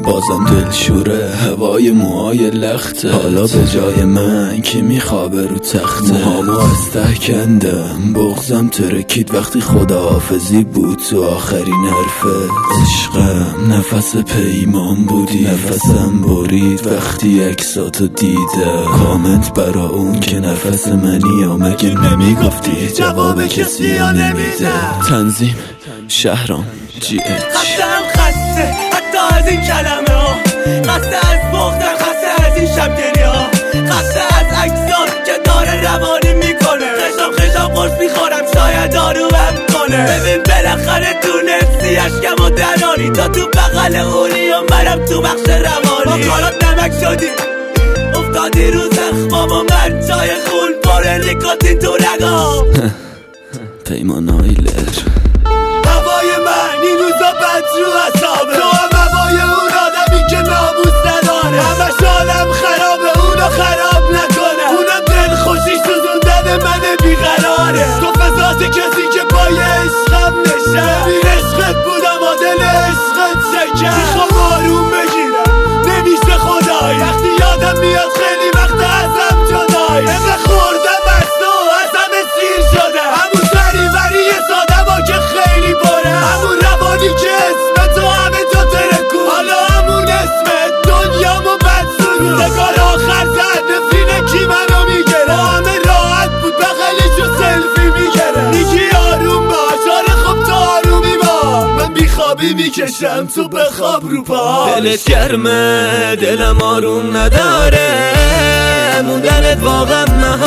بازم دل شوره، هوای موهای لخته، حالا به جای من کی میخوابه رو تخته. موهامو از ته کندم، بغزم ترکید وقتی خداحافظی بود تو آخرین حرفت. عشقم نفس پیمان بودی، نفسم برید وقتی عکساتو دیدم. کامنت برا اون که نفس منی یا مگه نمیگفتی جواب کسی ها نمیده. تنظیم شهرام GH. خسته حتی از این کلمه ها، خسته از بغضم، خسته از این شبگیری ها، خسته از عکسات که داره روانی میکنه. خشم قرص میخورم شاید آرومم کنه. ببین بالاخره تونستی اشکم و دراری، تا تو بغل اونی و منم تو بخش روانی. با کارات نمک شدی افتادی رو زخمام و من جای خون پر نیکوتین تو رگام. پیمان آیلر. هوای من این روزا بد رو حسابه، تو هم هوای اون آدمی که ناموس نداره. همش حالم خرابه اونو خراب نکنه، اونم دل خوشی سوزوندن من بیقراره. تو فضات کسی که پای عشقم نشه، بین عشقت بودم و دل عشقت شکر. میخوام آروم بگیرم نمیشه خدایی، وقتی یادم میاد خیلی وقت ازم جدایی. امره خوردم از تو از همه سیر شده، همون سریوری ساده با که خیلی باره، همون روانی که اسم تو همه جا ترکون. حالا همون اسم دنیامو بد سرون. سگار آخر زد نفرینه کی منو میگره، همه راحت بود بغلشو سلفی میگره. میگی آروم باش، آره خب تو آرومی با من بیخوابی میکشم تو بخواب رو پاش. دلت گرمه دلم آروم نداره، موندنت واقعا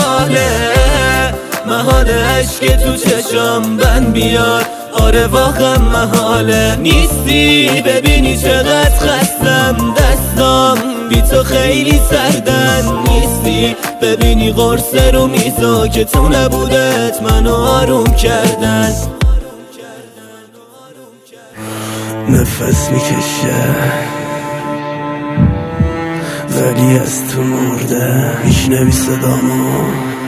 محاله عشق تو چشام بند بیاد. آره واقعا محاله نیستی، ببینی چقدر خستم دستام بی تو خیلی سردن. نیستی ببینی قرص رو میزا که تو نبودت منو آروم کردن. نفس میکشه ولی از تو مرده، میشنوی صدامو؟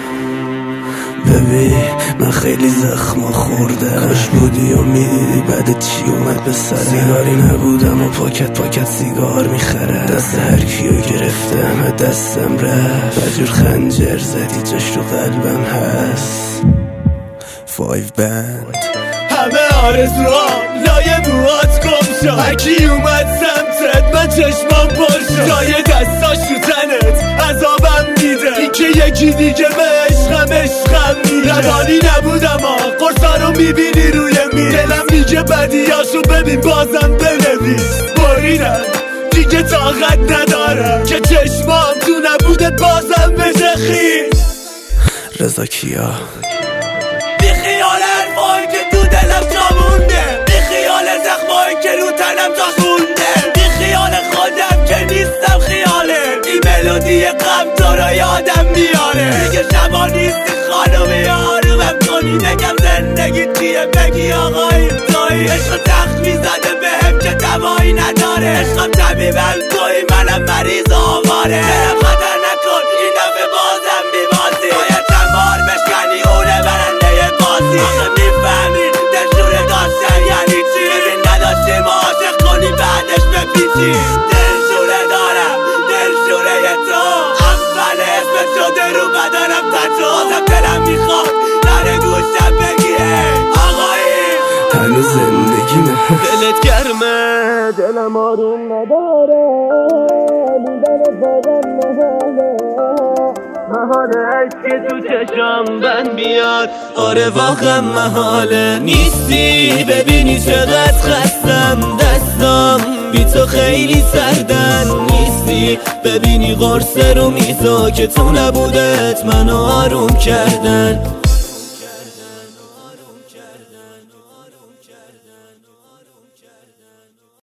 ببین من خیلی زخم خورده، کاش بودی و میدیدی بعد چی اومد به سر. سیگاری نبودم و پاکت سیگار میخره، دست هر کیو گرفتم دستم رفت. بجور خنجر زدی جاش تو قلبم هست. 5 بند همه آرزوام لای موات گم شد، هرکی اومد سمتت من چشمام پر شد. جای دستاش رو تنت عذابم میده، این که یکی دیگه به عشقم میده. روانی نبودم قرصا رو میبینی روی میز، دلم میگه بدیاشو ببین بازم بنویس. بریدم دیگه طاقت ندارم که چشمام تو نبودت بازم بشه خیس. رضا کیا. بی خیال حرفایی که تو دلم جا مونده، بی خیال زخمایی که رو تنم جا مونده، بی خیال خودم که نیستم خیاله. این ملودی غم تو رو یادم میاره، دیگه شبا نیستی خانومی آرومم کنی. بگم زندگی چیه بگی آقایی توی، عشق تخت میزده بهم که دوایی نداره. عشقم طبیبم توی منم مریض آواره. دلم خطر نکن این دفعه بازم میبازی، باید چند بار بشکنی اونه برنده بازی. آخه میفهمی دلشوره داشتن یعنی چی، ببین نداشتی ما عاشق کنی بعدش بپیچی. دلشوره دارم دلشوره تو، اول اسمت شده رو بدنم تچو. بازم دلم میخواد در گوشم بگی آقایی هنوز زندگیمه. دلت گرمه دلم آروم نداره، موندنت واقعا محاله عشق تو چشم بند بیاد. آره واقعا محاله نیستی، ببینی چقدر خستم دستام بی تو خیلی سردن. نیستی ببینی قرص رو میزا که تو نبودت منو آروم کردن.